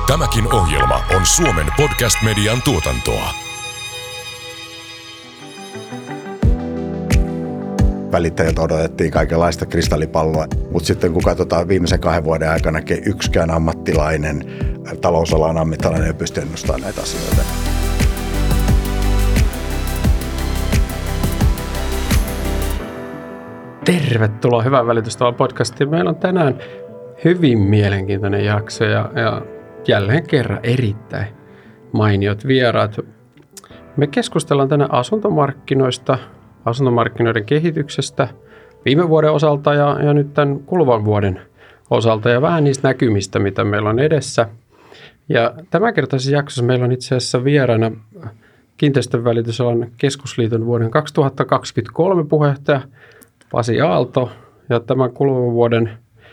Tämäkin ohjelma on Suomen podcast-median tuotantoa. Välittäjiltä odotettiin kaikenlaista kristallipalloa, mutta sitten kun katsotaan viimeisen 2 vuoden aikana, yksikään ammattilainen, talousalan ammattilainen ei pysty ennustamaan näitä asioita. Tervetuloa Hyvää välitystä podcastiin. Meillä on tänään hyvin mielenkiintoinen jakso ja jälleen kerran erittäin mainiot vieraat. Me keskustellaan tänään asuntomarkkinoista, asuntomarkkinoiden kehityksestä viime vuoden osalta ja nyt tämän kuluvan vuoden osalta ja vähän niistä näkymistä, mitä meillä on edessä. Ja tämänkertaisessa jaksossa meillä on itse asiassa vieraana Kiinteistönvälitysalan keskusliiton vuoden 2023 puheenjohtaja Pasi Aalto ja tämän kuluvan vuoden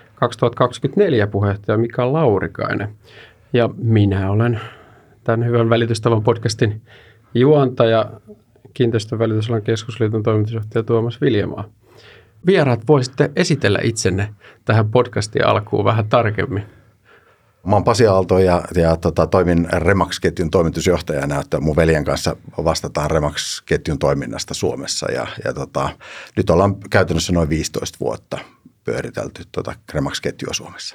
2024 puheenjohtaja Mika Laurikainen. Ja minä olen tämän Hyvän välitystavan podcastin juontaja, Kiinteistönvälitysalan keskusliiton toimitusjohtaja Tuomas Viljamaa. Vieraat, voisitte esitellä itsenne tähän podcastin alkuun vähän tarkemmin. Mä oon Pasi Aalto ja toimin Remax-ketjun toimitusjohtajana, että mun veljen kanssa vastataan Remax-ketjun toiminnasta Suomessa ja nyt ollaan käytännössä noin 15 vuotta pyöritelty Remax-ketjua Suomessa.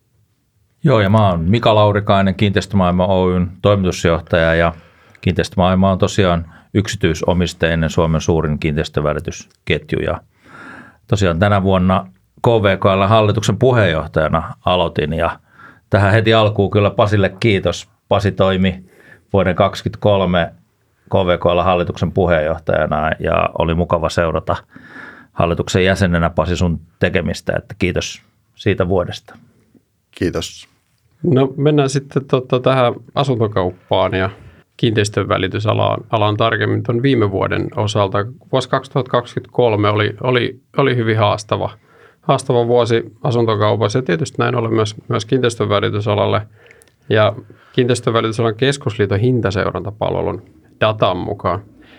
Joo, ja mä oon Mika Laurikainen, Kiinteistömaailma Oyn toimitusjohtaja ja Kiinteistömaailma on tosiaan yksityisomisteinen Suomen suurin kiinteistövälitysketju ja tosiaan tänä vuonna KVK:n hallituksen puheenjohtajana aloitin ja tähän heti alkuun kyllä Pasille kiitos. Pasi toimi vuoden 2023 KVK:n hallituksen puheenjohtajana ja oli mukava seurata hallituksen jäsenenä Pasi sun tekemistä, että kiitos siitä vuodesta. Kiitos. No mennään sitten tähän asuntokauppaan ja kiinteistönvälitysalaan tarkemmin tuon viime vuoden osalta. Vuosi 2023 oli hyvin haastava vuosi asuntokaupassa ja tietysti näin ollen myös kiinteistönvälitysalalle. Ja Kiinteistönvälitysalan keskusliiton hintaseurantapalvelun datan mukaan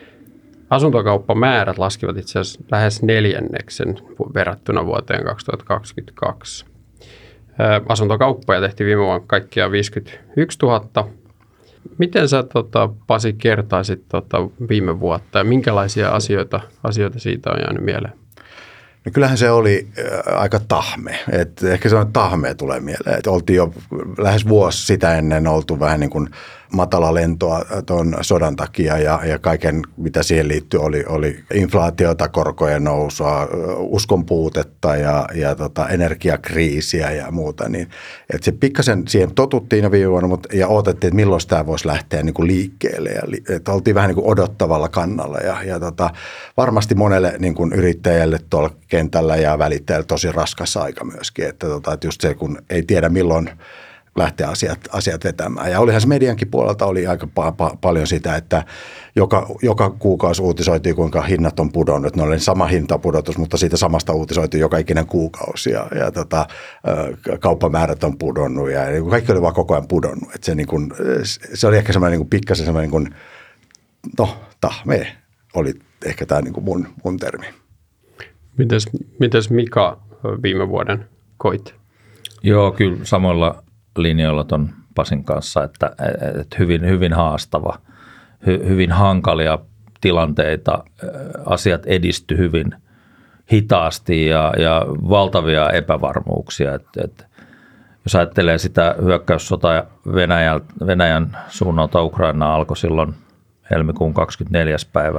asuntokauppamäärät laskivat itse asiassa lähes 4 verrattuna vuoteen 2022. Asuntokauppoja tehtiin viime vuonna kaikkiaan 51 000. Miten sä Pasi kertaisit viime vuotta ja minkälaisia asioita siitä on jäänyt mieleen? No kyllähän se oli aika tahme. Ehkä se on tahmea tulee mieleen. Et oltiin jo lähes vuosi sitä ennen oltu vähän niin kuin matala lentoa tuon sodan takia ja kaiken mitä siihen liittyy oli inflaatiota, korkojen nousua, uskon puutetta ja energiakriisiä ja muuta. Niin, että se pikkasen siihen totuttiin viime vuonna ja odotettiin, että milloin tämä voisi lähteä niin kuin liikkeelle. Että oltiin vähän niin kuin odottavalla kannalla ja varmasti monelle niin kuin yrittäjälle tuolla kentällä ja välittäjälle tosi raskas aika myöskin. Että just se, kun ei tiedä milloin lähteä asiat vetämään. Ja olihan se mediankin puolelta oli aika paljon sitä, että joka kuukausi uutisoitiin, kuinka hinnat on pudonnut. Ne oli sama hintapudotus, mutta siitä samasta uutisoitiin joka ikinen kuukausi. Ja kauppamäärät on pudonnut ja kaikki oli vaan koko ajan pudonnut. Että se oli ehkä semmoinen niin kuin pikkasen semmoinen niin kuin, tahme oli ehkä tämä niin kuin mun termi. Mites Mika viime vuoden koit? Joo, kyllä samoilla linjoilla ton Pasin kanssa, että hyvin haastava, hyvin hankalia tilanteita, asiat edisty hyvin hitaasti ja valtavia epävarmuuksia. Että jos ajattelee sitä hyökkäyssota Venäjän suunnalta Ukrainaan alkoi silloin helmikuun 24. päivä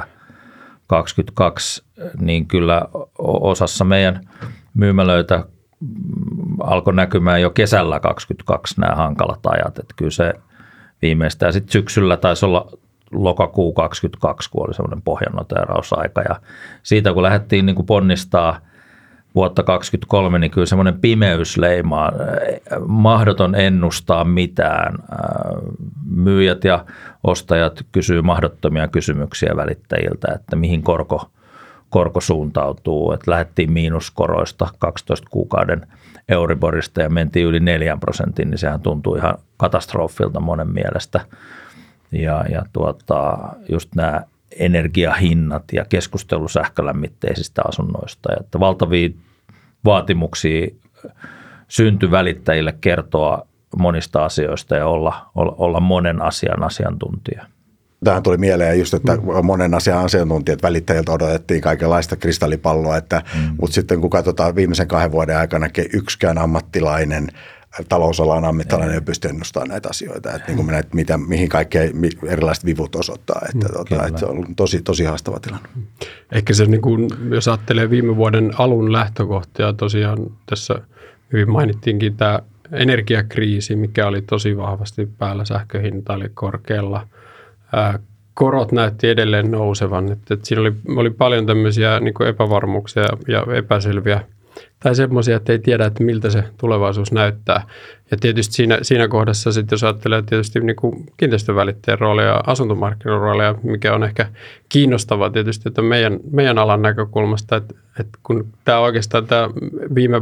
2022, niin kyllä osassa meidän myymälöitä alkoi näkymään jo kesällä 2022 nämä hankalat ajat. Että kyllä se viimeistään sitten syksyllä taisi olla lokakuu 2022, kun oli semmoinen pohjanoteerausaika. Ja siitä kun lähdettiin niin kuin ponnistaa vuotta 2023, niin kyllä semmoinen pimeys leimaa, mahdoton ennustaa mitään. Myyjät ja ostajat kysyy mahdottomia kysymyksiä välittäjiltä, että mihin korko suuntautuu. Että lähdettiin miinuskoroista 12 kuukauden Euriborista ja mentiin yli 4%, niin sehän tuntuu ihan katastrofilta monen mielestä. Ja just nämä energiahinnat ja keskustelu sähkölämmitteisistä asunnoista. Että valtavia vaatimuksia syntyi välittäjille kertoa monista asioista ja olla monen asian asiantuntija. Tähän tuli mieleen just, että monen asian asiantuntijat välittäjiltä odotettiin kaikenlaista kristallipalloa, mutta sitten kun katsotaan viimeisen 2 vuoden aikana, yksikään ammattilainen, talousalan ammattilainen ei pysty ennustamaan näitä asioita, että niin kuin mihin kaikkea erilaiset vivut osoittaa, että se on tosi haastava tilanne. Ehkä se, niin kuin, jos ajattelee viime vuoden alun lähtökohtia, tosiaan tässä hyvin mainittiinkin tämä energiakriisi, mikä oli tosi vahvasti päällä, sähköhinta oli korkealla. Korot näytti edelleen nousevan, että siinä oli paljon tämmöisiä niin kuin epävarmuuksia ja epäselviä tai semmoisia, että ei tiedä, että miltä se tulevaisuus näyttää. Ja tietysti siinä kohdassa sitten, jos ajattelee tietysti niin kuin kiinteistövälittäjän roolia ja asuntomarkkinoiden roolia, mikä on ehkä kiinnostavaa tietysti, että meidän alan näkökulmasta, että kun tämä oikeastaan tämä viime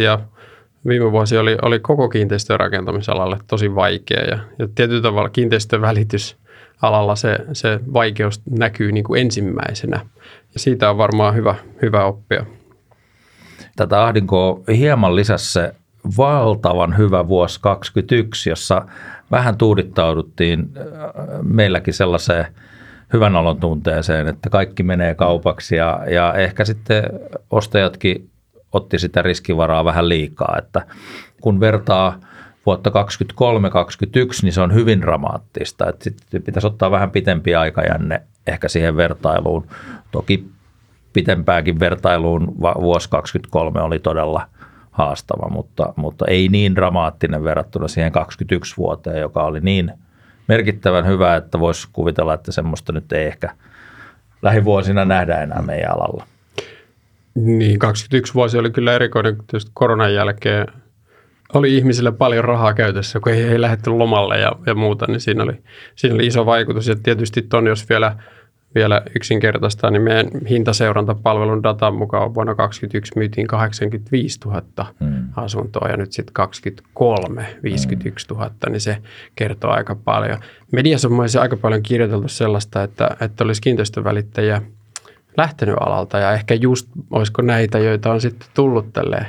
vuosi oli koko kiinteistörakentamisalalle tosi vaikea ja tietyllä tavalla kiinteistövälitys-alalla se vaikeus näkyy niin kuin ensimmäisenä ja siitä on varmaan hyvä oppia. Tätä ahdinkoa hieman lisäsi se valtavan hyvä vuosi 2021, jossa vähän tuudittauduttiin meilläkin sellaiseen hyvän olon tunteeseen, että kaikki menee kaupaksi ja ehkä sitten ostajatkin otti sitä riskivaraa vähän liikaa, että kun vertaa vuotta 2023-2021, niin se on hyvin dramaattista, että sitten pitäisi ottaa vähän pitempi aikajänne ehkä siihen vertailuun. Toki pitempääkin vertailuun vuosi 2023 oli todella haastava, mutta ei niin dramaattinen verrattuna siihen 2021 vuoteen, joka oli niin merkittävän hyvä, että voisi kuvitella, että semmoista nyt ei ehkä lähivuosina nähdä enää meidän alalla. Niin, 2021 vuosi oli kyllä erikoinen, tietysti koronan jälkeen oli ihmisille paljon rahaa käytössä, kun ei lähdetty lomalle ja muuta, niin siinä oli iso vaikutus. Ja tietysti ton, jos vielä yksinkertaistaa, niin meidän hintaseurantapalvelun datan mukaan vuonna 2021 myytiin 85 000 asuntoa ja nyt sitten 2023 51 000, niin se kertoo aika paljon. Mediassa on aika paljon kirjoiteltu sellaista, että olisi kiinteistövälittäjiä lähtenyt alalta ja ehkä just olisiko näitä, joita on sitten tullut tälleen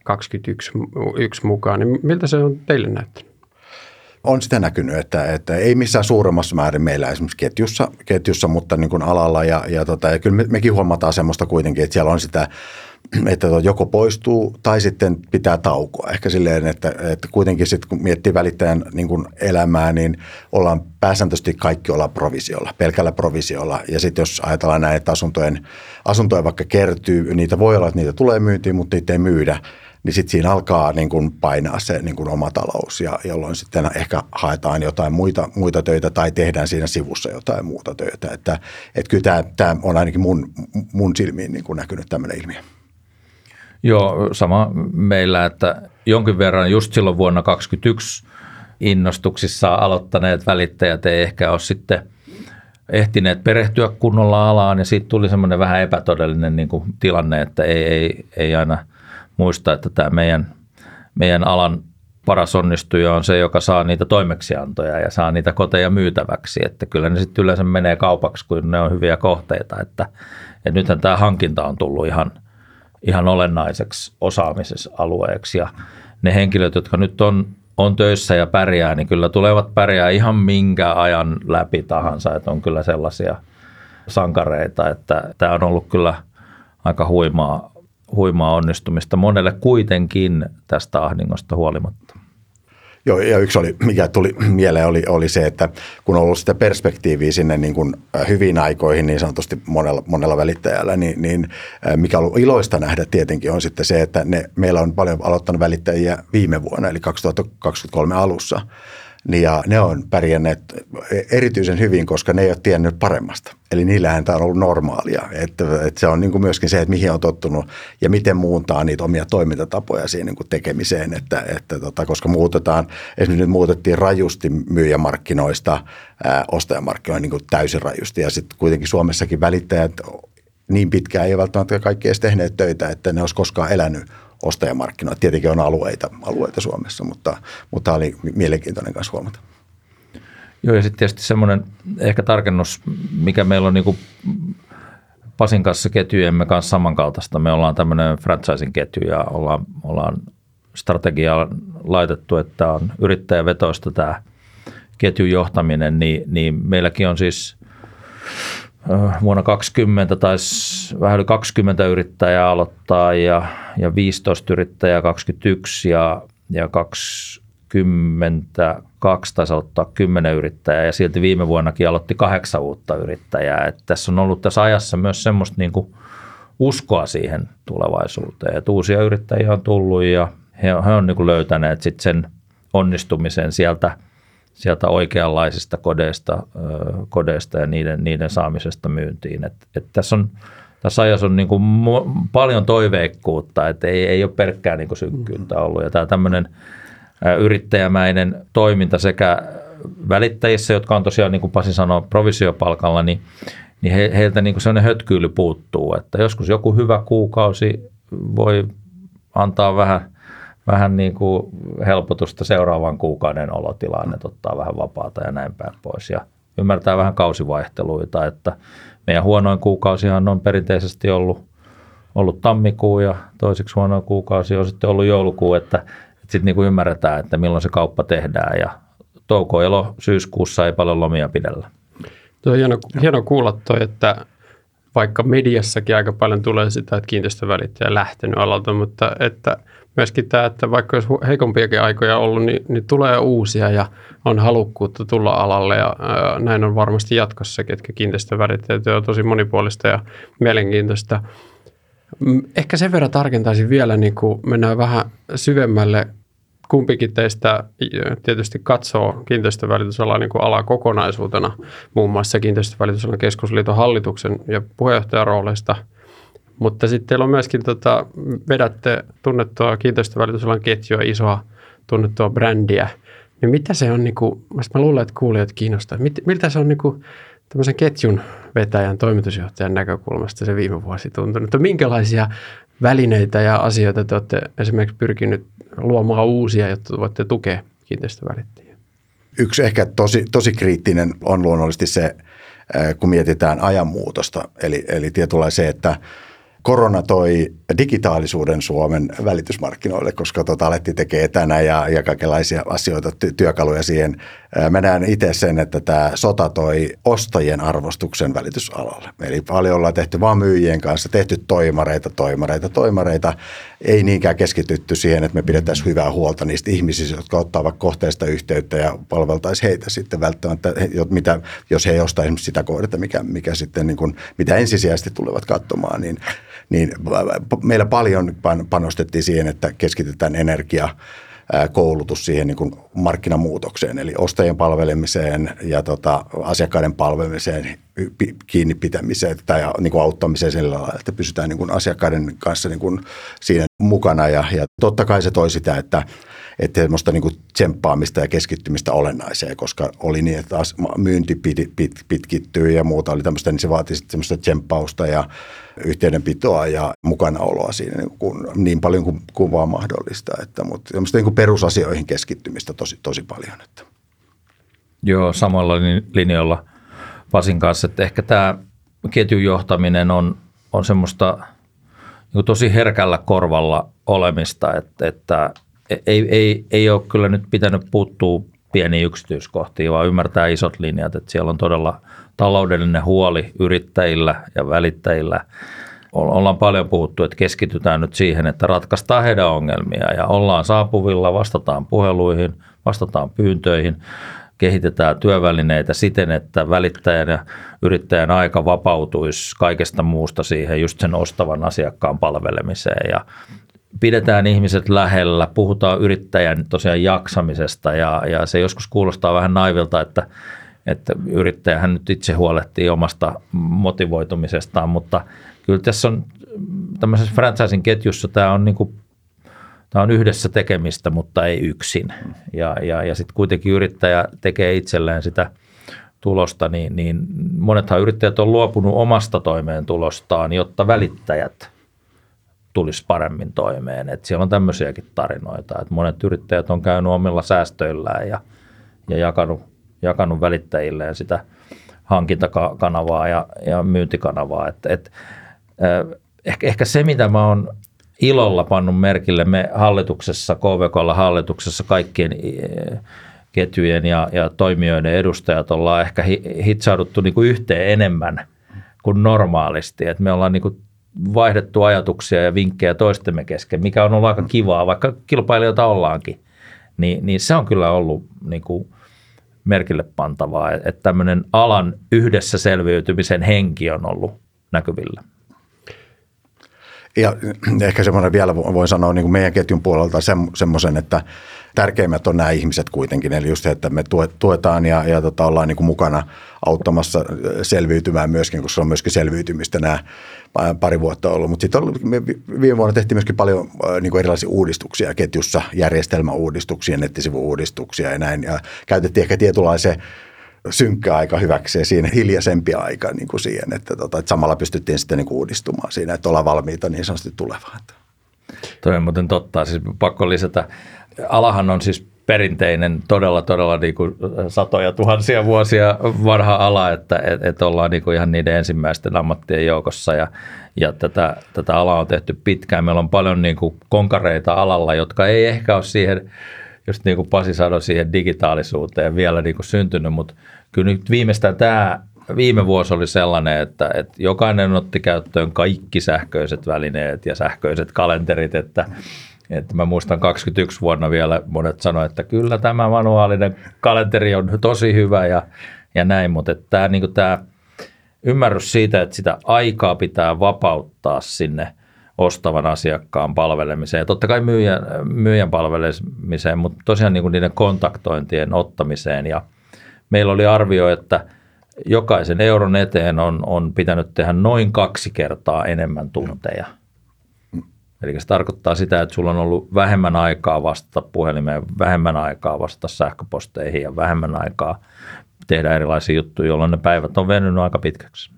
2021 mukaan, niin miltä se on teille näyttänyt? On sitä näkynyt, että ei missään suuremmassa määrin meillä esimerkiksi ketjussa mutta niin kuin alalla ja kyllä mekin huomataan semmoista kuitenkin, että siellä on sitä, että joko poistuu tai sitten pitää taukoa. Ehkä silleen, että kuitenkin sitten kun miettii välittäjän niin kuin elämää, niin ollaan pääsääntöisesti kaikki ollaan provisiolla, pelkällä provisiolla. Ja sitten jos ajatellaan näin, että asuntoja vaikka kertyy, niitä voi olla, että niitä tulee myyntiin, mutta niitä ei myydä. Niin sitten siinä alkaa niin kuin painaa se niin kuin oma talous, jolloin sitten ehkä haetaan jotain muita töitä tai tehdään siinä sivussa jotain muuta töitä. Että kyllä tämä on ainakin mun silmiin niin kuin näkynyt tämmöinen ilmiö. Joo, sama meillä, että jonkin verran just silloin vuonna 2021 innostuksissa aloittaneet välittäjät ei ehkä ole sitten ehtineet perehtyä kunnolla alaan ja siitä tuli semmoinen vähän epätodellinen niin kuin tilanne, että ei aina muista, että tämä meidän alan paras onnistuja on se, joka saa niitä toimeksiantoja ja saa niitä koteja myytäväksi. Että kyllä ne sitten yleensä menee kaupaksi, kun ne on hyviä kohteita. Että nythän tämä hankinta on tullut ihan olennaiseksi osaamisalueeksi. Ja ne henkilöt, jotka nyt on töissä ja pärjää, niin kyllä tulevat pärjää ihan minkä ajan läpi tahansa. Että on kyllä sellaisia sankareita, että tämä on ollut kyllä aika huimaa onnistumista monelle kuitenkin tästä ahdingosta huolimatta. Joo, ja yksi mikä tuli mieleen oli se, että kun on ollut sitä perspektiiviä sinne niin kuin hyviin aikoihin niin sanotusti monella välittäjällä, niin mikä on ollut iloista nähdä tietenkin on sitten se, että meillä on paljon aloittanut välittäjiä viime vuonna, eli 2023 alussa. Ja ne on pärjänneet erityisen hyvin, koska ne ei ole tiennyt paremmasta. Eli niillähän tämä on ollut normaalia. Että se on niin kuin myöskin se, että mihin on tottunut ja miten muuntaa niitä omia toimintatapoja siihen niin kuin tekemiseen. Koska esimerkiksi nyt muutettiin rajusti myyjämarkkinoista ostajamarkkinoihin niin kuin täysin rajusti. Ja sitten kuitenkin Suomessakin välittäjät niin pitkään ei välttämättä kaikki edes tehneet töitä, että ne olisi koskaan elänyt ostajamarkkinoita. Tietenkin on alueita Suomessa, mutta tämä oli mielenkiintoinen kanssa huomata. Joo, ja sitten tietysti semmoinen ehkä tarkennus, mikä meillä on niin kuin Pasin kanssa ketjujemme kanssa samankaltaista. Me ollaan tämmöinen franchising-ketju ja ollaan strategiaan laitettu, että on yrittäjävetoista tämä ketjun johtaminen, niin meilläkin on siis vuonna 2020 taisi vähän yli 20 yrittäjää aloittaa ja 15 yrittäjää 21 ja 22 taisi aloittaa 10 yrittäjää ja silti viime vuonnakin aloitti 8 uutta yrittäjää. Et tässä on ollut tässä ajassa myös semmoista niin kuin uskoa siihen tulevaisuuteen, että uusia yrittäjiä on tullut ja he on niin kuin löytäneet sit sen onnistumisen sieltä oikeanlaisista kodeista ja niiden saamisesta myyntiin. Et tässä ajassa on niin kuin paljon toiveikkuutta, että ei ole pelkkää niin kuin synkkyyttä ollut. Ja tämä tämmöinen yrittäjämäinen toiminta sekä välittäjissä, jotka on tosiaan, niin kuin Pasi sanoi, provisiopalkalla, niin heiltä niin kuin sellainen hötkyily puuttuu. Että joskus joku hyvä kuukausi voi antaa vähän niin kuin helpotusta seuraavan kuukauden olotilaan, että ottaa vähän vapaata ja näin päin pois. Ja ymmärtää vähän kausivaihteluita, että meidän huonoin kuukausihan on perinteisesti ollut tammikuu ja toiseksi huonoin kuukausi on sitten ollut joulukuu, että sitten niin kuin ymmärretään, että milloin se kauppa tehdään ja touko, elo, syyskuussa ei paljon lomia pidellä. Tuo on hieno kuulla toi, että vaikka mediassakin aika paljon tulee sitä, että kiinteistövälittäjä lähtenyt alalta, mutta että myöskin tämä, että vaikka olisi heikompiakin aikoja ollut, niin tulee uusia ja on halukkuutta tulla alalle ja näin on varmasti jatkossakin, että kiinteistövälittäjät on tosi monipuolista ja mielenkiintoista. Ehkä sen verran tarkentaisin vielä, niin kun mennään vähän syvemmälle. Kumpikin teistä tietysti katsoo kiinteistövälitysalaa niin kuin alaa kokonaisuutena, muun muassa kiinteistövälitysalan keskusliiton hallituksen ja puheenjohtajan rooleista. Mutta sitten teillä on myöskin, vedätte tunnettua kiinteistövälitysalan ketjua, isoa tunnettua brändiä. Niin mitä se on, niin kuin, mä luulen, että kuulijat kiinnostaa, miltä se on niin kuin tämmöisen ketjun vetäjän, toimitusjohtajan näkökulmasta se viime vuosi tuntunut? Minkälaisia välineitä ja asioita te olette esimerkiksi pyrkinyt luomaan uusia, jotta voitte tukea kiinteistövälittäjiä? Yksi ehkä tosi kriittinen on luonnollisesti se, kun mietitään ajanmuutosta. Eli tietyllä se, että korona toi digitaalisuuden Suomen välitysmarkkinoille, koska alettiin tekemään etänä ja kaikenlaisia asioita, työkaluja siihen. Mä näen itse sen, että tämä sota toi ostajien arvostuksen välitysalalle. Eli paljon ollaan tehty vaan myyjien kanssa, tehty toimareita. Ei niinkään keskitytty siihen, että me pidetään hyvää huolta niistä ihmisistä, jotka ottaa vaikka kohteesta yhteyttä ja palveltaisiin heitä sitten välttämättä, jos he ei osta esimerkiksi sitä kohdetta, mikä sitten niin kuin, mitä ensisijaisesti tulevat katsomaan, niin meillä paljon panostettiin siihen, että keskitytään energia, koulutus siihen niin kuin markkinamuutokseen, eli ostajien palvelemiseen ja asiakkaiden palvelemiseen, kiinni pitämiseen tai niin kuin auttamiseen sillä lailla, että pysytään niin kuin asiakkaiden kanssa niin kuin siinä mukana. Ja totta kai se toi sitä, että semmoista niin kuin tsemppaamista ja keskittymistä olennaiseen, koska oli niin, että myynti pitkittyy ja muuta oli tämmöistä, niin se vaati sitten semmoista tsemppausta ja yhteydenpitoa ja mukanaoloa siinä niin paljon kuin vaan mahdollista. Mutta semmoista niin kuin perusasioihin keskittymistä tosi paljon. Että. Joo, samalla linjalla Pasin kanssa, että ehkä tämä ketjun johtaminen on semmoista niin tosi herkällä korvalla olemista, että ei ole kyllä nyt pitänyt puuttua pieniin yksityiskohtiin, vaan ymmärtää isot linjat, että siellä on todella taloudellinen huoli yrittäjillä ja välittäjillä. Ollaan paljon puhuttu, että keskitytään nyt siihen, että ratkaistaan heidän ongelmia ja ollaan saapuvilla, vastataan puheluihin, vastataan pyyntöihin, kehitetään työvälineitä siten, että välittäjän ja yrittäjän aika vapautuisi kaikesta muusta siihen just sen ostavan asiakkaan palvelemiseen ja pidetään ihmiset lähellä, puhutaan yrittäjän tosiaan jaksamisesta ja se joskus kuulostaa vähän naivilta, että yrittäjähän nyt itse huolehtii omasta motivoitumisestaan, mutta kyllä tässä on tämmöisessä franchising ketjussa tämä on yhdessä tekemistä, mutta ei yksin. Ja sitten kuitenkin yrittäjä tekee itselleen sitä tulosta, niin monethan yrittäjät on luopunut omasta toimeentulostaan, jotta välittäjät tulisi paremmin toimeen. Et siellä on tämmöisiäkin tarinoita, että monet yrittäjät on käynyt omilla säästöillään ja jakanut välittäjilleen sitä hankintakanavaa ja myyntikanavaa. Ehkä se, mitä mä oon ilolla pannut merkille me hallituksessa, KVK:lla hallituksessa kaikkien ketjujen ja toimijoiden edustajat ollaan ehkä hitsauduttu niin kuin yhteen enemmän kuin normaalisti. Et me ollaan niin kuin vaihdettu ajatuksia ja vinkkejä toistemme kesken, mikä on ollut aika kivaa, vaikka kilpailijoita ollaankin. Niin se on kyllä ollut niin kuin merkille pantavaa, että tämmöinen alan yhdessä selviytymisen henki on ollut näkyvillä. Ja ehkä semmoinen vielä voin sanoa niin kuin meidän ketjun puolelta semmoisen, että tärkeimmät on nämä ihmiset kuitenkin. Eli just se, että me tuetaan ja ollaan niin kuin mukana auttamassa selviytymään myöskin, koska se on myöskin selviytymistä nämä pari vuotta ollut. Mutta sitten viime vuonna tehtiin myöskin paljon niin kuin erilaisia uudistuksia ketjussa, järjestelmäuudistuksia, nettisivu-uudistuksia ja näin. Ja käytettiin ehkä tietynlaisen synkkä aika hyväksi ja siinä hiljaisempi aika niin kuin siihen, että samalla pystyttiin sitten niin kuin uudistumaan siinä, että ollaan valmiita niin sanotusti tulevaan. Toi on muuten totta, siis pakko lisätä. Alahan on siis perinteinen, todella niin kuin satoja tuhansia vuosia vanha ala, että ollaan niin kuin ihan niiden ensimmäisten ammattien joukossa ja tätä alaa on tehty pitkään. Meillä on paljon niin kuin konkareita alalla, jotka ei ehkä ole siihen, just niin kuin Pasi sanoi, siihen digitaalisuuteen vielä niin kuin syntynyt, mutta kyllä nyt viimeistään tämä viime vuosi oli sellainen, että jokainen otti käyttöön kaikki sähköiset välineet ja sähköiset kalenterit, että mä muistan 21 vuonna vielä monet sanoivat, että kyllä tämä manuaalinen kalenteri on tosi hyvä ja näin, mutta tämä niin ymmärrys siitä, että sitä aikaa pitää vapauttaa sinne ostavan asiakkaan palvelemiseen ja totta kai myyjän palvelemiseen, mutta tosiaan niin kuin niiden kontaktointien ottamiseen ja meillä oli arvio, että jokaisen euron eteen on pitänyt tehdä noin 2 kertaa enemmän tunteja. Eli se tarkoittaa sitä, että sulla on ollut vähemmän aikaa vastata puhelimeen, vähemmän aikaa vastata sähköposteihin ja vähemmän aikaa tehdä erilaisia juttuja, jolloin ne päivät on venynyt aika pitkäksi.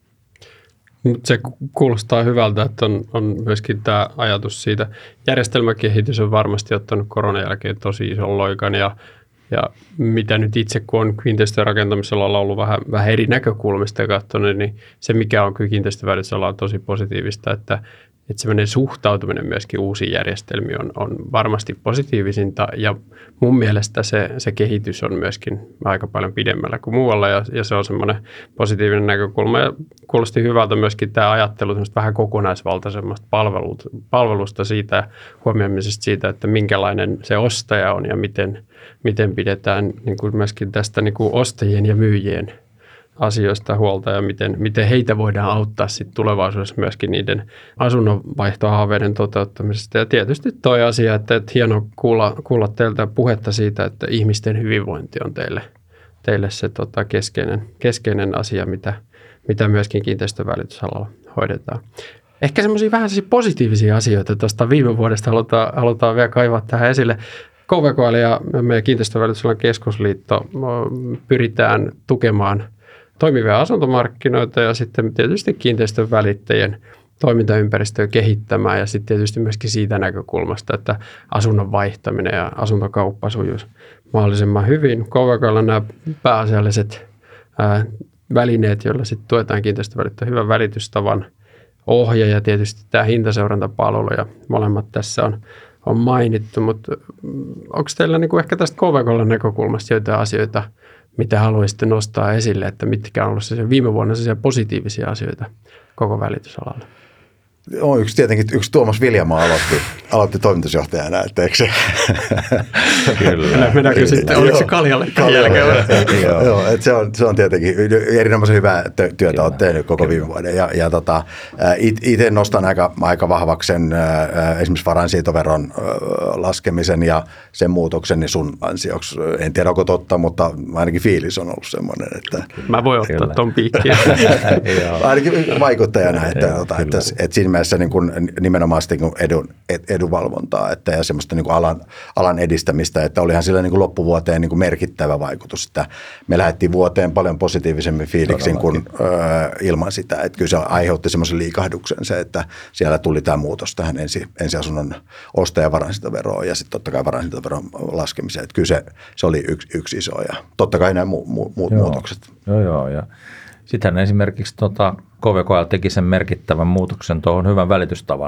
Se kuulostaa hyvältä, että on myöskin tämä ajatus siitä. Järjestelmäkehitys on varmasti ottanut koronan jälkeen tosi ison loikan ja mitä nyt itse, kun on kiinteistörakentamisella ollut vähän eri näkökulmista katsonut, niin se mikä on kyllä kiinteistövälitysalalla tosi positiivista, että semmoinen suhtautuminen myöskin uusiin järjestelmiin on varmasti positiivisinta ja mun mielestä se kehitys on myöskin aika paljon pidemmällä kuin muualla ja se on semmoinen positiivinen näkökulma ja kuulosti hyvältä myöskin tämä ajattelu semmoista vähän kokonaisvaltaisemmasta palvelusta siitä ja huomioimisesta siitä, että minkälainen se ostaja on ja miten pidetään niin kuin myöskin tästä niin kuin ostajien ja myyjien asioista huolta ja miten heitä voidaan auttaa sitten tulevaisuudessa myöskin niiden asunnonvaihtohaaveiden toteuttamisesta. Ja tietysti toi asia, että hieno kuulla teiltä puhetta siitä, että ihmisten hyvinvointi on teille se keskeinen asia, mitä myöskin kiinteistövälitysalalla hoidetaan. Ehkä semmoisia vähän positiivisia asioita tuosta viime vuodesta halutaan vielä kaivaa tähän esille. KVKL ja meidän kiinteistövälitysalan keskusliitto pyritään tukemaan toimivia asuntomarkkinoita ja sitten tietysti kiinteistön välittäjien toimintaympäristöä kehittämään ja sitten tietysti myöskin siitä näkökulmasta, että asunnon vaihtaminen ja asuntokauppa sujuisi mahdollisimman hyvin. KVK:lla on nämä pääasialliset välineet, joilla sitten tuetaan kiinteistövälittäjän hyvän välitystavan ohje ja tietysti tämä hintaseurantapalvelu ja molemmat tässä on mainittu, mutta onko teillä niinku ehkä tästä KVK:lla näkökulmasta joitain asioita, mitä haluaisitte nostaa esille, että mitkä on ollut viime vuonna positiivisia asioita koko välitysalalla? On yksi Tuomas Viljamaa aloitti toimitusjohtajana, että eikö se? Kyllä. Mennäänkö sitten, oliko se Kaljalle tämän jälkeen? Joo, että se on tietenkin erinomaisen hyvää työtä olet tehnyt koko viime vuoden. Ja itse nostan aika vahvaksi sen esimerkiksi varainsiirtoveron laskemisen ja sen muutoksen niin sun ansioksi. En tiedä, onko totta, mutta ainakin fiilis on ollut semmoinen, että... Mä voin ottaa ton piikkiä. Ainakin vaikuttajana, että siinä mielessä niin kuin nimenomaan edunvalvontaa ja semmoista niin kuin alan edistämistä, että olihan sillä niin kuin loppuvuoteen niin kuin merkittävä vaikutus, että me lähdettiin vuoteen paljon positiivisemmin fiiliksin kuin ilman sitä, että kyllä se aiheutti semmoisen liikahduksen se, että siellä tuli tämä muutos tähän ensiasunnon ostajan varainsiirtoveroon ja sitten totta kai varainsiirtoveron laskemiseen, että kyllä se oli yksi iso ja totta kai nämä muut muutokset. Joo ja sitten esimerkiksi KVKL teki sen merkittävän muutoksen tuohon hyvän välitystavan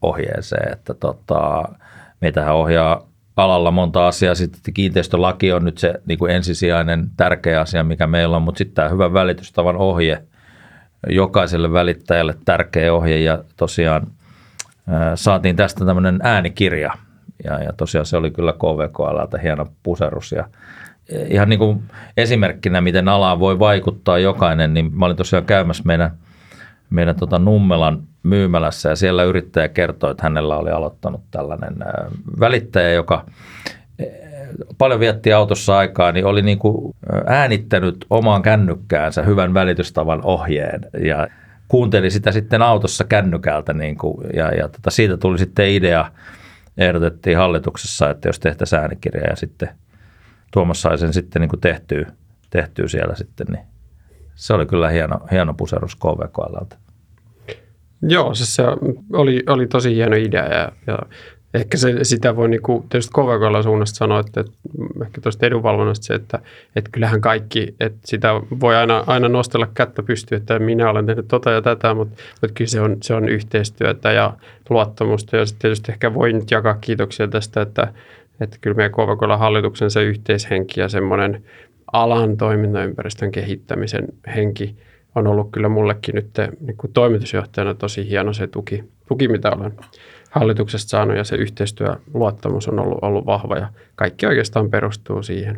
ohjeeseen, että meitähän ohjaa alalla monta asiaa, sitten kiinteistölaki on nyt se niin kuin ensisijainen tärkeä asia, mikä meillä on, mutta sitten tämä hyvän välitystavan ohje, jokaiselle välittäjälle tärkeä ohje ja tosiaan saatiin tästä tämmöinen äänikirja ja tosiaan se oli kyllä KVKL:ltä hieno puserus ja ihan niin kuin esimerkkinä, miten alaan voi vaikuttaa jokainen, niin mä olin tosiaan käymässä meidän Nummelan myymälässä ja siellä yrittäjä kertoi, että hänellä oli aloittanut tällainen välittäjä, joka paljon vietti autossa aikaa, niin oli niin kuin äänittänyt omaan kännykkäänsä hyvän välitystavan ohjeen ja kuunteli sitä sitten autossa kännykältä niin kuin, ja siitä tuli sitten idea, ehdotettiin hallituksessa, että jos tehtäisiin äänikirja ja sitten Tuomas sai sen sitten niin kuin tehtyä siellä sitten, niin se oli kyllä hieno puserus KVKL:ltä. Joo, se oli tosi hieno idea ja ehkä sitä voi niinku tietysti KVK:n suunnasta sanoa, että ehkä tuosta edunvalvonnasta se, että kyllähän kaikki, että sitä voi aina nostella kättä pystyyn, että minä olen tehnyt tota ja tätä, mutta kyllä se on yhteistyötä ja luottamusta ja sitten tietysti ehkä voi nyt jakaa kiitoksia tästä, että kyllä meidän KVK:n hallituksen se yhteishenki ja semmoinen alan toimintaympäristön kehittämisen henki on ollut kyllä mullekin nyt niin kuin toimitusjohtajana tosi hieno se tuki, mitä olen hallituksesta saanut ja se yhteistyöluottamus on ollut vahva ja kaikki oikeastaan perustuu siihen.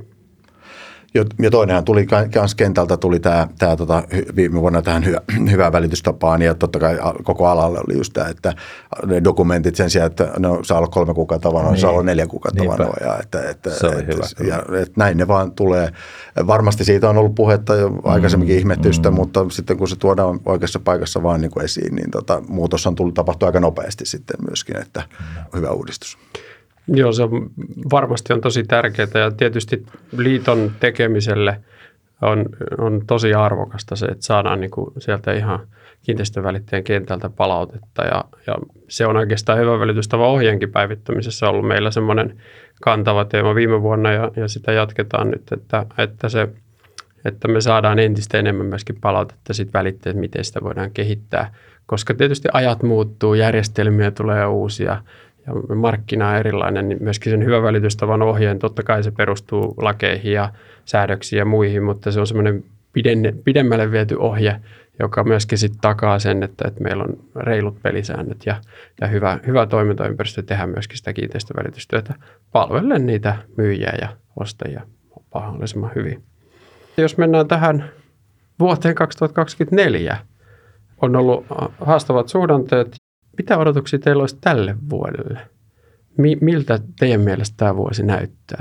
Ja toinenhan tuli kans kentältä tuli tämä viime vuonna tähän hyvään välitystapaan ja totta kai koko alalle oli just tämä, että ne dokumentit sen sijaan, että ne saa olla 3 kuukautta vanoja, niin saa olla 4 kuukautta vanoja. Se oli hyvä. Ja näin ne vaan tulee. Varmasti siitä on ollut puhetta jo aikaisemminkin ihmetystä, mutta sitten kun se tuodaan oikeassa paikassa vaan niin kuin esiin, niin muutos on tullut tapahtua aika nopeasti sitten myöskin, että hyvä uudistus. Joo, se varmasti on tosi tärkeää ja tietysti liiton tekemiselle on tosi arvokasta se, että saadaan niin kuin sieltä ihan kiinteistövälittäjän kentältä palautetta ja se on oikeastaan hyvän välitystavan ohjeenkin päivittämisessä ollut meillä semmoinen kantava teema viime vuonna ja sitä jatketaan nyt, että me saadaan entistä enemmän myöskin palautetta siitä välittäjät, miten sitä voidaan kehittää, koska tietysti ajat muuttuu, järjestelmiä tulee uusia ja markkina on erilainen, niin myöskin sen hyvän välitystavan ohjeen, totta kai se perustuu lakeihin ja säädöksiin ja muihin, mutta se on semmoinen pidemmälle viety ohje, joka myöskin sitten takaa sen, että meillä on reilut pelisäännöt ja hyvä toimintaympäristö tehdä myöskin sitä kiinteistövälitystyötä palvellen niitä myyjiä ja ostajia mahdollisimman hyvin. Jos mennään tähän vuoteen 2024, on ollut haastavat suhdanteet. Mitä odotuksia teillä olisi tälle vuodelle? Miltä teidän mielestä tämä vuosi näyttää?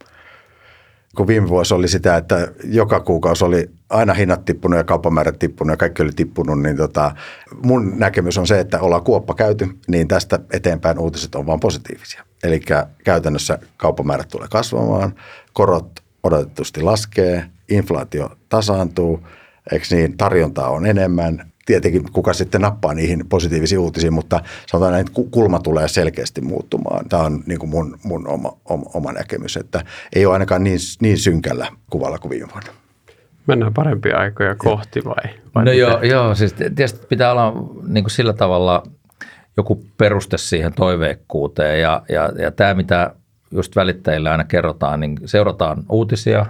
Kun viime vuosi oli sitä, että joka kuukausi oli aina hinnat tippunut ja kauppamäärät tippunut ja kaikki oli tippunut, niin mun näkemys on se, että ollaan kuoppa käyty, niin tästä eteenpäin uutiset on vaan positiivisia. Eli käytännössä kauppamäärät tulee kasvamaan, korot odotetusti laskee, inflaatio tasaantuu, eikö niin, tarjontaa on enemmän. Tietenkin kuka sitten nappaa niihin positiivisiin uutisiin, mutta sanotaan, että kulma tulee selkeästi muuttumaan. Tämä on niin kuin mun oma näkemys, että ei ole ainakaan niin synkällä kuvalla kuin viime vuonna. Mennään parempia aikoja kohti vai no joo, siis tietysti pitää olla niin kuin sillä tavalla joku peruste siihen toiveikkuuteen ja tämä, mitä just välittäjille aina kerrotaan, niin seurataan uutisia.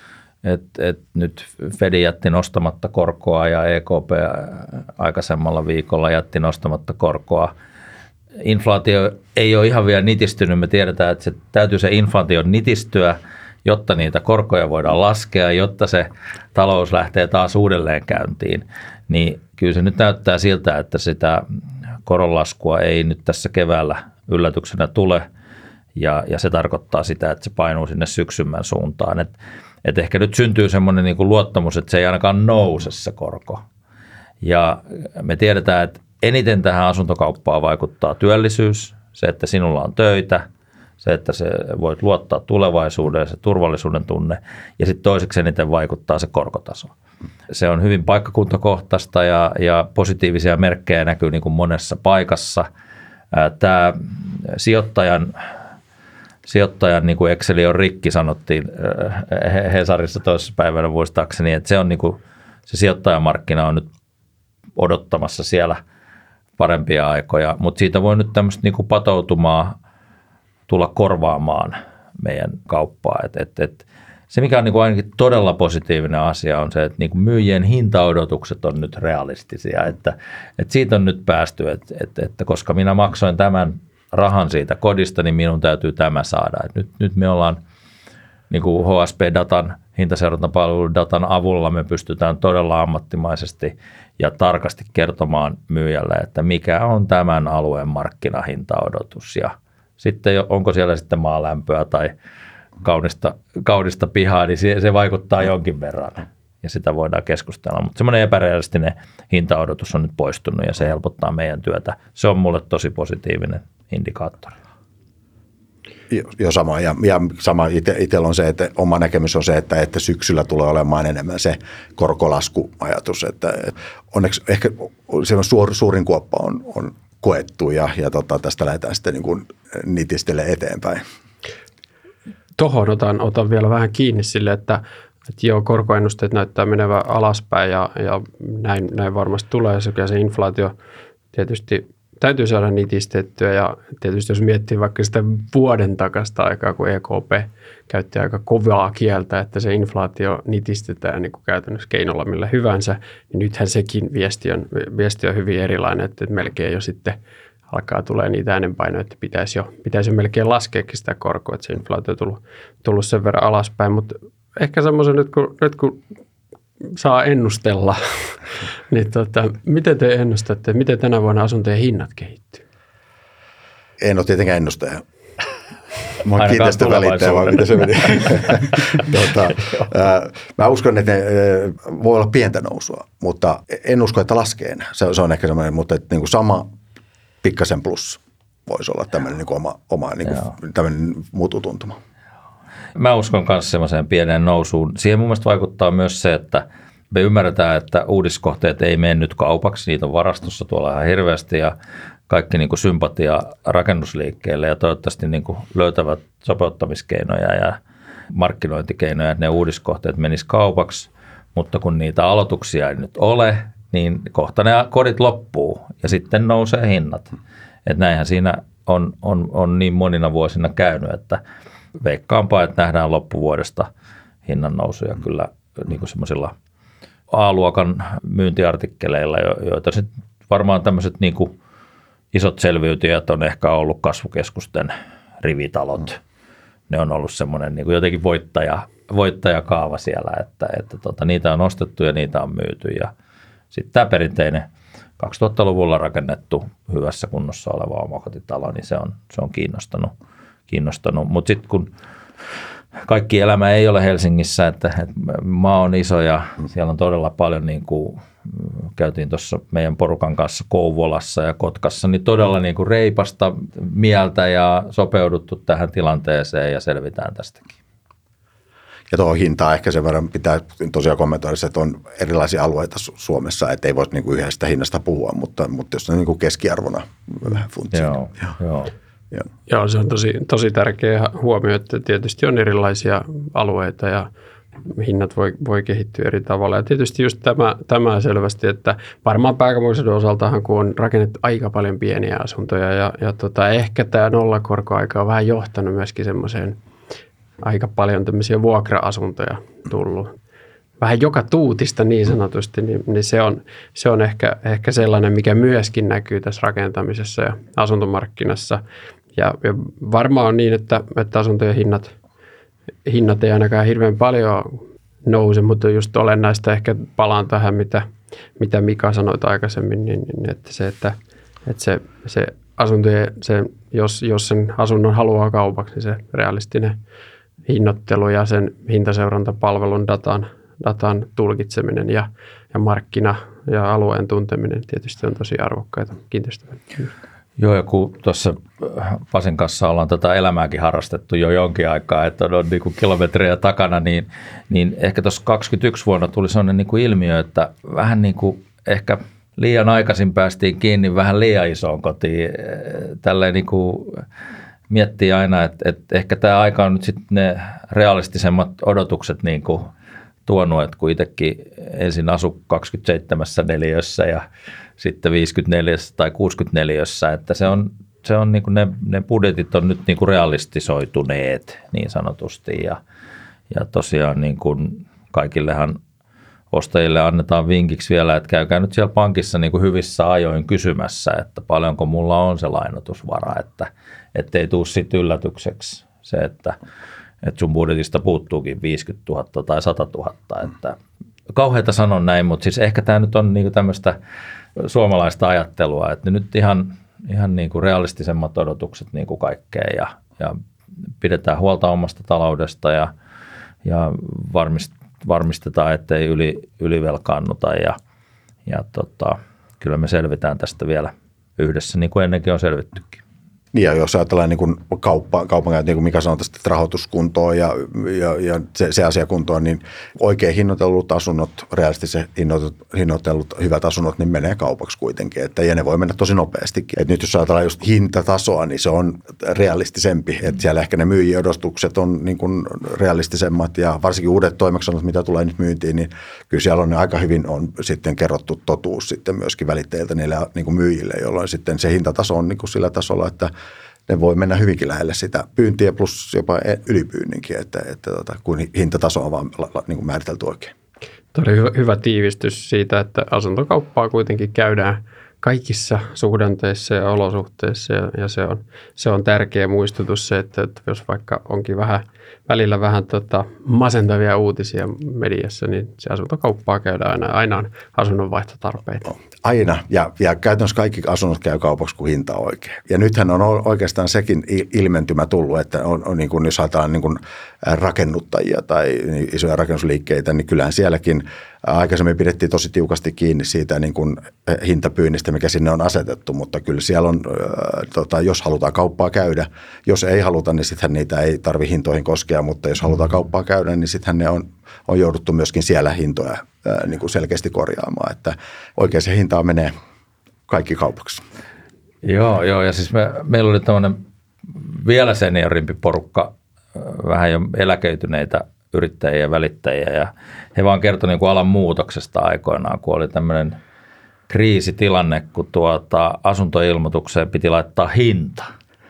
Et nyt Fed jätti nostamatta korkoa ja EKP aikaisemmalla viikolla jätti nostamatta korkoa. Inflaatio ei ole ihan vielä nitistynyt. Me tiedetään, että täytyy se inflaatio nitistyä, jotta niitä korkoja voidaan laskea, jotta se talous lähtee taas uudelleen käyntiin. Niin kyllä se nyt näyttää siltä, että sitä koronlaskua ei nyt tässä keväällä yllätyksenä tule. Ja se tarkoittaa sitä, että se painuu sinne syksymmän suuntaan. Et ehkä nyt syntyy semmoinen niin kuin luottamus, että se ei ainakaan nouse se korko. Ja me tiedetään, että eniten tähän asuntokauppaan vaikuttaa työllisyys, se, että sinulla on töitä, se, että se voit luottaa tulevaisuuteen, se turvallisuuden tunne ja sitten toiseksi eniten vaikuttaa se korkotaso. Se on hyvin paikkakuntakohtaista ja positiivisia merkkejä näkyy niin kuin monessa paikassa. Tämä sijoittajan niin kuin Exceli on rikki, sanottiin Hesarissa toisessa päivänä muistaakseni, että se on niin kuin, se sijoittajamarkkina on nyt odottamassa siellä parempia aikoja, mutta siitä voi nyt tämmöistä niin kuin patoutumaa tulla korvaamaan meidän kauppaa. Se, mikä on niin kuin ainakin todella positiivinen asia, on se, että niin kuin myyjien hintaodotukset on nyt realistisia. Että siitä on nyt päästy, että koska minä maksoin tämän rahan siitä kodista, niin minun täytyy tämä saada. Nyt me ollaan niin kuin HSP-datan, hintaseurantapalvelun datan avulla me pystytään todella ammattimaisesti ja tarkasti kertomaan myyjälle, että mikä on tämän alueen markkinahintaodotus ja sitten onko siellä sitten maalämpöä tai kaunista pihaa, niin se vaikuttaa jonkin verran ja sitä voidaan keskustella. Mutta semmoinen epärealistinen hintaodotus on nyt poistunut ja se helpottaa meidän työtä. Se on mulle tosi positiivinen indikaattori. Jo sama. Ja sama itsellä on se, että oma näkemys on se, että syksyllä tulee olemaan enemmän se korkolaskuajatus. Että onneksi ehkä se suurin kuoppa on koettu ja tästä lähdetään sitten niin kuin nitistele eteenpäin. Tuohon otan vielä vähän kiinni sille, että joo, korkoennusteet näyttää menevän alaspäin ja näin varmasti tulee. Sekä se inflaatio tietysti täytyy saada nitistettyä ja tietysti jos miettii vaikka sitä vuoden takasta aikaa, kun EKP käytti aika kovaa kieltä, että se inflaatio nitistetään niin kuin käytännössä keinolla millä hyvänsä, niin nythän sekin viesti on hyvin erilainen, että melkein jo sitten alkaa tulee niitä äänenpainoja, että pitäisi jo melkein laskeekin sitä korkoa, että se inflaatio on tullut sen verran alaspäin, mutta ehkä semmoisen nyt kun saa ennustella, niin miten te ennustatte, miten tänä vuonna asuntojen hinnat kehittyy? En ole tietenkään ennustaja. Mä oon kiinteistövälittäjä, vaan miten se meni. Mä uskon, että ne voi olla pientä nousua, mutta en usko, että laskee enää. Se on ehkä semmoinen, mutta että niin kuin sama pikkasen plus voisi olla tämmöinen niin kuin oma niin kuin tämmöinen mututuntuma. Mä uskon myös semmoiseen pieneen nousuun. Siihen mun mielestä vaikuttaa myös se, että me ymmärretään, että uudiskohteet ei mene nyt kaupaksi. Niitä on varastossa tuolla ihan hirveästi ja kaikki niin kuin sympatia rakennusliikkeelle ja toivottavasti niin kuin löytävät sopeuttamiskeinoja ja markkinointikeinoja, että ne uudiskohteet menis kaupaksi. Mutta kun niitä aloituksia ei nyt ole, niin kohta ne kodit loppuu ja sitten nousee hinnat. Että näinhän siinä on niin monina vuosina käynyt, että veikkaanpa, että nähdään loppuvuodesta hinnan nousuja kyllä niin kuin semmoisilla A-luokan myyntiartikkeleilla, joita sitten varmaan tämmöiset niin kuin isot selviytyjät on ehkä ollut kasvukeskusten rivitalot. Ne on ollut semmoinen niin kuin jotenkin voittajakaava siellä, että niitä on ostettu ja niitä on myyty. Ja sitten tämä perinteinen 2000-luvulla rakennettu hyvässä kunnossa oleva omakotitalo, niin se on kiinnostanut. Mutta sitten kun kaikki elämä ei ole Helsingissä, että maa on iso ja siellä on todella paljon, niin kuin käytiin tuossa meidän porukan kanssa Kouvolassa ja Kotkassa, niin todella niin kuin reipasta mieltä ja sopeuduttu tähän tilanteeseen ja selvitään tästäkin. Ja tuohon hintaan ehkä sen verran pitää tosiaan kommentoida, että on erilaisia alueita Suomessa, että ei voi niin kuin yhdestä hinnasta puhua, mutta jos on niin kuin keskiarvona vähän funtsia. Joo, se on tosi tärkeä huomio, että tietysti on erilaisia alueita ja hinnat voi kehittyä eri tavalla. Ja tietysti just tämä selvästi, että varmaan pääkaupunkiseudun osaltahan, kun on rakennettu aika paljon pieniä asuntoja ja ehkä tämä nollakorkoaika on vähän johtanut myöskin semmoiseen aika paljon tämmöisiä vuokra-asuntoja tullut. Vähän joka tuutista niin sanotusti, niin se on ehkä sellainen, mikä myöskin näkyy tässä rakentamisessa ja asuntomarkkinassa. Ja varmaan on niin, että asuntojen hinnat ei ainakaan hirveän paljon nouse, mutta just olennaista ehkä palaan tähän, mitä Mika sanoi aikaisemmin, niin että se asuntojen, jos sen asunnon haluaa kaupaksi, niin se realistinen hinnoittelu ja sen hintaseurantapalvelun datan tulkitseminen ja markkina ja alueen tunteminen tietysti on tosi arvokkaita kiinteistövälineitä. Joo, ja kun tuossa Pasin kanssa ollaan tätä elämääkin harrastettu jo jonkin aikaa, että on niin kuin kilometrejä takana, niin ehkä tuossa 2021 vuonna tuli sellainen niin kuin ilmiö, että vähän niin kuin ehkä liian aikaisin päästiin kiinni vähän liian isoon kotiin. Tälleen niin kuin miettii aina, että ehkä tämä aika on nyt sitten ne realistisemmat odotukset niin kuin tuonut, että kun itsekin ensin asu 27 neliössä ja sitten 54 tai 64, että se on niin kuin ne budjetit on nyt niin kuin realistisoituneet niin sanotusti ja tosiaan niin kuin kaikillehan ostajille annetaan vinkiksi vielä, että käykää nyt siellä pankissa niin kuin hyvissä ajoin kysymässä, että paljonko mulla on se lainoitusvara, että ei tule sitten yllätykseksi se, että sun budjetista puuttuukin 50 000 tai 100 000. Että kauheita sanon näin, mutta siis ehkä tämä nyt on niin kuin tämmöistä suomalaista ajattelua, että nyt ihan niin kuin realistisemmat odotukset niin kuin kaikkeen ja pidetään huolta omasta taloudesta ja varmistetaan, ettei ylivelkaannuta ja kyllä me selvitään tästä vielä yhdessä, niin kuin ennenkin on selvittykin. Niin ja jos ajatellaan niin kaupankäynti, niin kuin Mika sanoi tästä rahoituskuntoon ja se asiakuntoon, niin oikein hinnoitellut asunnot, realistisen hinnoitellut hyvät asunnot, niin menee kaupaksi kuitenkin. Ja ne voi mennä tosi nopeastikin. Et nyt jos ajatellaan just hintatasoa, niin se on realistisempi. Että siellä ehkä ne myyjien odotukset on niin kuin realistisemmat ja varsinkin uudet toimeksiannot, mitä tulee nyt myyntiin, niin kyllä siellä on aika hyvin on sitten kerrottu totuus sitten myöskin välittäjiltä niille niin kuin myyjille, jolloin sitten se hintataso on niin kuin sillä tasolla, että ne voi mennä hyvinkin lähelle sitä pyyntiä plus jopa ylipyynninkin, että kun hintataso on vaan niin kuin määritelty oikein. Tuo oli hyvä tiivistys siitä, että asuntokauppaa kuitenkin käydään kaikissa suhdanteissa ja olosuhteissa ja se on tärkeä muistutus se, että jos vaikka onkin välillä vähän masentavia uutisia mediassa, niin se asuntokauppaa käydään aina on asunnonvaihtotarpeita. Aina ja käytännössä kaikki asunnot käy kaupaksi, kun hinta on oikein. Ja nythän on oikeastaan sekin ilmentymä tullut, että on niin kuin, jos ajatellaan niin kuin rakennuttajia tai isoja rakennusliikkeitä, niin kyllähän sielläkin aikaisemmin pidettiin tosi tiukasti kiinni siitä niin kuin hintapyynnistä, mikä sinne on asetettu, mutta kyllä siellä on, jos halutaan kauppaa käydä, jos ei haluta, niin sittenhän niitä ei tarvitse hintoihin koskea, mutta jos halutaan kauppaa käydä, niin sittenhän ne on jouduttu myöskin siellä hintoja niin kuin selkeästi korjaamaan, että oikein se hintaan menee kaikki kaupaksi. Joo, ja siis meillä oli tämmöinen vielä seniorimpi porukka, vähän jo eläköityneitä yrittäjiä ja välittäjiä, ja he vaan kertoi niin kuin alan muutoksesta aikoinaan, kun oli tämmöinen kriisitilanne, kun asuntoilmoitukseen piti laittaa hinta.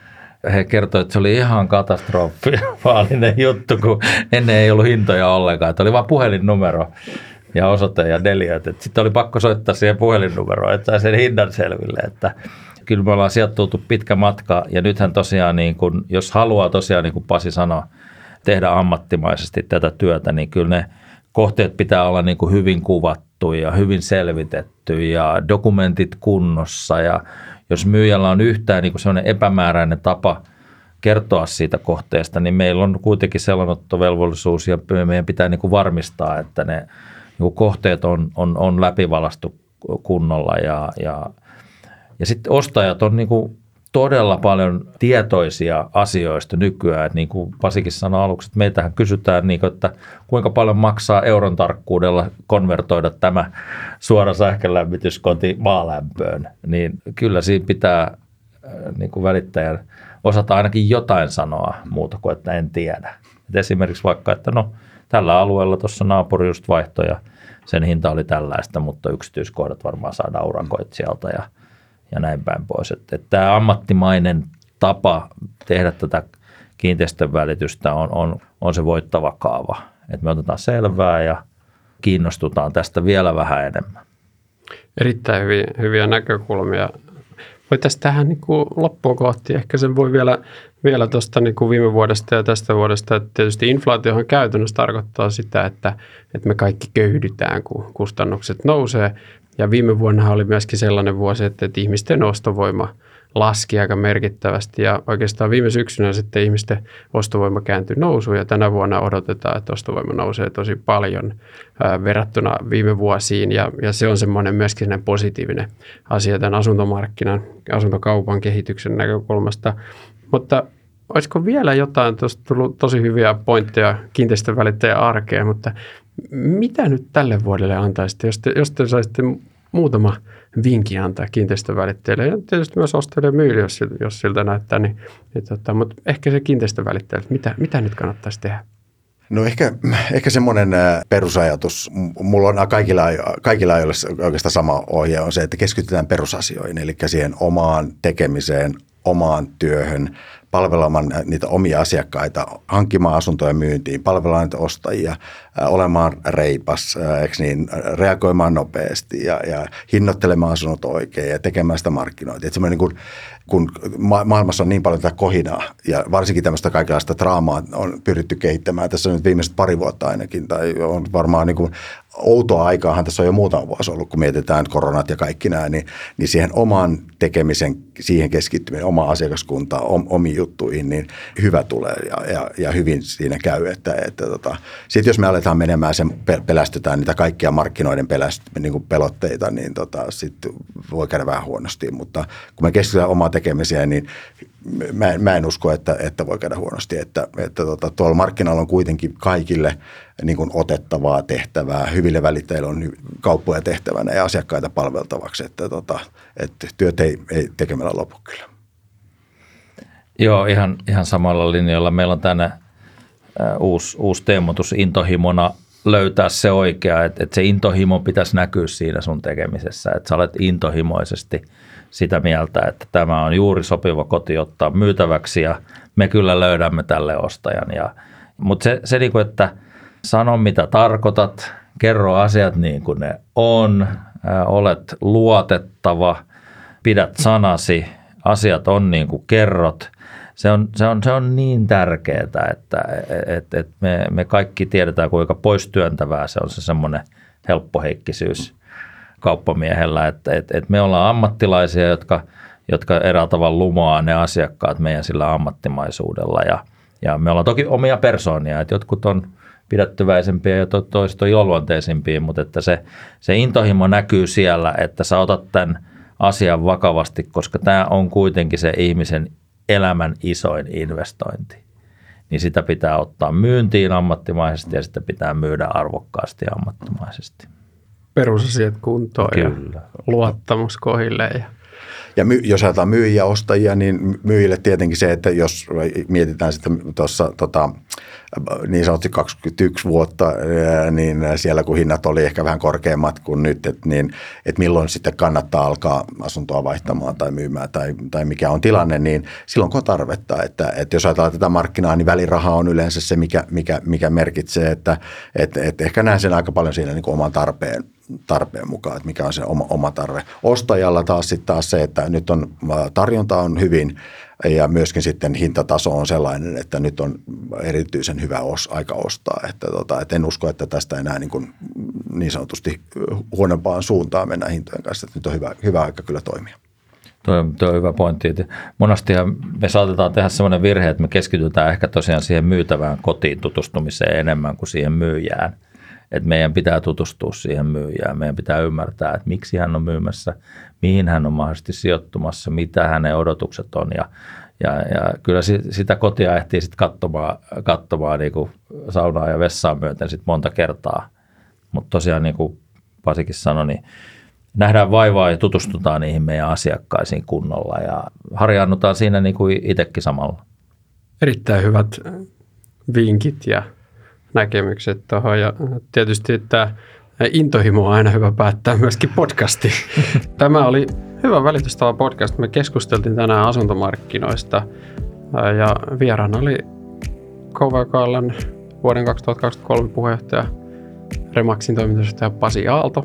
He kertoivat, että se oli ihan katastrofaalinen juttu, kun ennen ei ollut hintoja ollenkaan, että oli vain puhelinnumero ja osoite ja neliöt. Sitten oli pakko soittaa siihen puhelinnumeroon, että sai sen hinnan selville. Että kyllä me ollaan sieltä tultu pitkä matka ja nythän tosiaan, niin kun, jos haluaa tosiaan, niin kuin Pasi sanoi, tehdä ammattimaisesti tätä työtä, niin kyllä ne kohteet pitää olla niin kuin hyvin kuvattu ja hyvin selvitetty ja dokumentit kunnossa. Ja jos myyjällä on yhtään niin kuin sellainen epämääräinen tapa kertoa siitä kohteesta, niin meillä on kuitenkin selonottovelvollisuus ja meidän pitää niin kuin varmistaa, että ne niin kuin kohteet on läpivalastu kunnolla ja sitten ostajat on niin kuin todella paljon tietoisia asioista nykyään. Että niin kuin Pasikin sanoi aluksi, että meitähän kysytään, niin kuin, että kuinka paljon maksaa euron tarkkuudella konvertoida tämä suora sähkölämmityskoti maalämpöön. Niin kyllä siinä pitää niin kuin välittäjän osata ainakin jotain sanoa muuta kuin, että en tiedä. Et esimerkiksi vaikka, että no tällä alueella tuossa naapuri just vaihtoi ja sen hinta oli tällaista, mutta yksityiskohdat varmaan saadaan urakoitsijalta ja näin päin pois. Että tämä ammattimainen tapa tehdä tätä kiinteistön välitystä on se voittava kaava. Että me otetaan selvää ja kiinnostutaan tästä vielä vähän enemmän. Erittäin hyviä näkökulmia. Voitaisiin tähän niin kuin loppuun kohti. Ehkä sen voi vielä tuosta niin kuin viime vuodesta ja tästä vuodesta. Että tietysti inflaatiohan käytännössä tarkoittaa sitä, että me kaikki köyhdytään, kun kustannukset nousee. Ja viime vuonna oli myöskin sellainen vuosi, että ihmisten ostovoima laski aika merkittävästi ja oikeastaan viime syksynä sitten ihmisten ostovoima kääntyi nousuun ja tänä vuonna odotetaan, että ostovoima nousee tosi paljon verrattuna viime vuosiin ja se on semmoinen myöskin semmoinen positiivinen asia tämän asuntomarkkinan, asuntokaupan kehityksen näkökulmasta. Mutta olisiko vielä jotain, tuosta tullut tosi hyviä pointteja kiinteistönvälittäjän arkeen, mutta mitä nyt tälle vuodelle antaisitte, jos te saisitte muutama vinkki antaa kiinteistönvälittäjille ja tietysti myös ostajille ja myyjille, jos siltä näyttää, mutta ehkä se kiinteistönvälittäjille, mitä nyt kannattaisi tehdä? No ehkä semmoinen perusajatus, mulla on kaikilla ei ole oikeastaan sama ohje, on se, että keskitytään perusasioihin, eli siihen omaan tekemiseen, omaan työhön, palvelemaan niitä omia asiakkaita, hankkimaan asuntoja myyntiin, palvelemaan niitä ostajia, olemaan reipas, reagoimaan nopeasti ja hinnoittelemaan asunnot oikein ja tekemään sitä markkinointia. Että semmoinen kun maailmassa on niin paljon tätä kohinaa ja varsinkin tämmöistä kaikenlaista draamaa on pyritty kehittämään tässä nyt viimeiset pari vuotta ainakin, tai on varmaan niin kuin outoa aikaahan tässä on jo muutama vuosi ollut, kun mietitään koronat ja kaikki nämä, niin siihen oman tekemisen, siihen keskittyminen, omaan asiakaskuntaan, omiin juttuihin, niin hyvä tulee ja hyvin siinä käy. Sitten jos me aletaan menemään, pelästytään niitä kaikkia markkinoiden niin kuin pelotteita, niin sitten voi käydä vähän huonosti, mutta kun me keskitytään omaa tekemiseen, niin mä en usko, että voi käydä huonosti, että tuolla markkinoilla on kuitenkin kaikille niin kuin otettavaa tehtävää. Hyville välittäjille on kauppoja tehtävänä ja asiakkaita palveltavaksi, että työt ei tekemällä lopu kyllä. Joo, ihan samalla linjalla. Meillä on tänne uusi teemotus intohimona löytää se oikea, että se intohimo pitäisi näkyä siinä sun tekemisessä, että sä olet intohimoisesti sitä mieltä, että tämä on juuri sopiva koti ottaa myytäväksi ja me kyllä löydämme tälle ostajan. Mutta se niin kuin, että sano mitä tarkoitat, kerro asiat niin kuin ne on, olet luotettava, pidät sanasi, asiat on niin kuin kerrot. Se on niin tärkeää, että me kaikki tiedetään, kuinka poistyöntävää se on se semmoinen helppoheikkisyys kauppamiehellä, että me ollaan ammattilaisia, jotka eräällä tavalla lumoaa ne asiakkaat meidän sillä ammattimaisuudella ja me ollaan toki omia persoonia, että jotkut on pidättyväisempiä ja toiset on iloluonteisimpia, mutta että se intohimo näkyy siellä, että sä otat tämän asian vakavasti, koska tämä on kuitenkin se ihmisen elämän isoin investointi. Niin sitä pitää ottaa myyntiin ammattimaisesti ja sitä pitää myydä arvokkaasti ja ammattimaisesti. Perusasiat kuntoon ja luottamus kohilleen. Ja jos ajatellaan myyjiä ostajia, niin myyjille tietenkin se, että jos mietitään sitten tuossa niin sanotusti 21 vuotta, niin siellä kun hinnat oli ehkä vähän korkeammat kuin nyt, että milloin sitten kannattaa alkaa asuntoa vaihtamaan tai myymään tai mikä on tilanne, niin silloin kun on tarvetta. Että jos ajatellaan tätä markkinaa, niin väliraha on yleensä se, mikä merkitsee, että ehkä näen sen aika paljon siinä niin kuin oman tarpeen mukaan, että mikä on se oma tarve. Ostajalla taas se, että nyt tarjonta on hyvin ja myöskin sitten hintataso on sellainen, että nyt on erityisen hyvä aika ostaa. Että en usko, että tästä enää niin sanotusti huonompaan suuntaan mennään hintojen kanssa. Että nyt on hyvä aika kyllä toimia. Tuo on hyvä pointti. Monestihan me saatetaan tehdä sellainen virhe, että me keskitytään ehkä tosiaan siihen myytävään kotiin tutustumiseen enemmän kuin siihen myyjään. Että meidän pitää tutustua siihen myyjään, meidän pitää ymmärtää, että miksi hän on myymässä, mihin hän on mahdollisesti sijoittumassa, mitä hänen odotukset on. Ja kyllä sitä kotia ehtii sitten katsomaan niin kuin saunaa ja vessaan myöten sit monta kertaa. Mutta tosiaan niin kuin Pasikin sanoi, niin nähdään vaivaa ja tutustutaan niihin meidän asiakkaisiin kunnolla ja harjaannutaan siinä niin kuin itsekin samalla. Erittäin hyvät vinkit ja näkemykset tuohon ja tietysti, että intohimo on aina hyvä päättää myöskin podcastiin. Tämä oli Hyvä välitystava podcast. Me keskusteltiin tänään asuntomarkkinoista ja vieraana oli KVK:n vuoden 2023 puheenjohtaja Remaxin toimitusjohtaja Pasi Aalto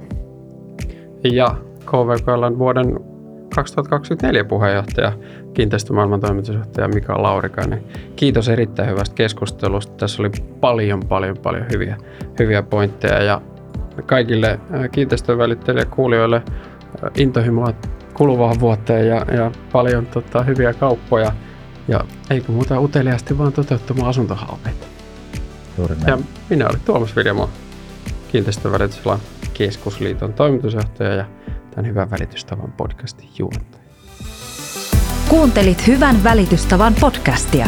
ja KVK:n vuoden 2024 puheenjohtaja Kiinteistömaailman toimitusjohtaja Mika Laurikainen. Kiitos erittäin hyvästä keskustelusta. Tässä oli paljon hyviä pointteja ja kaikille kiinteistönvälittäjille kuulijoille intohimoa kuluvaan vuoteen ja paljon hyviä kauppoja ja eikö muuta uteliaasti vaan toteuttamaan asuntohaaveita. Ja minä olen Tuomas Viljamo, Kiinteistönvälitysalan keskusliiton toimitusjohtaja ja tämän Hyvän välitystavan podcastin juontaja. Kuuntelit Hyvän välitystavan podcastia.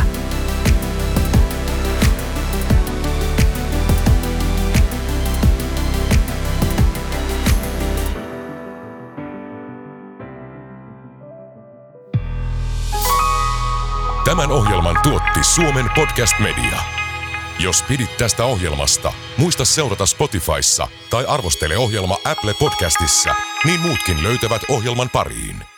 Tämän ohjelman tuotti Suomen Podcast Media. Jos pidit tästä ohjelmasta, muista seurata Spotifyssa tai arvostele ohjelma Apple Podcastissa, niin muutkin löytävät ohjelman pariin.